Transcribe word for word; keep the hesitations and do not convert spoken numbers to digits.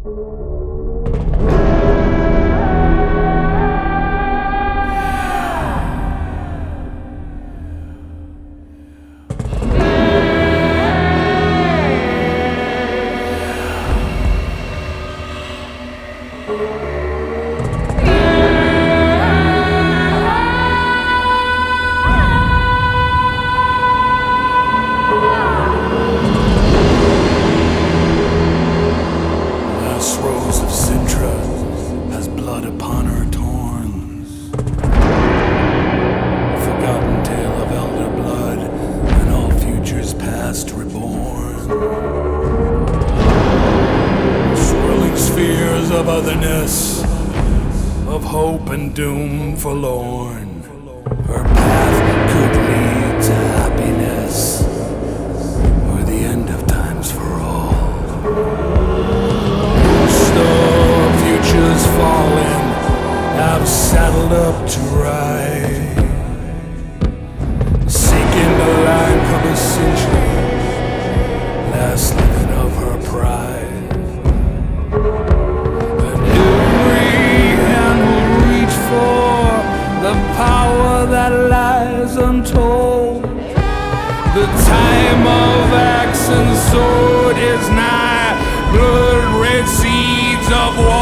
Of otherness, of hope and doom forlorn. Her path could lead to happiness, or the end of times for all. Though futures fallen, have saddled up to ride, seeking the life of a century, last living of her pride. The power that lies untold. The time of axe and sword is nigh. Blood red seeds of war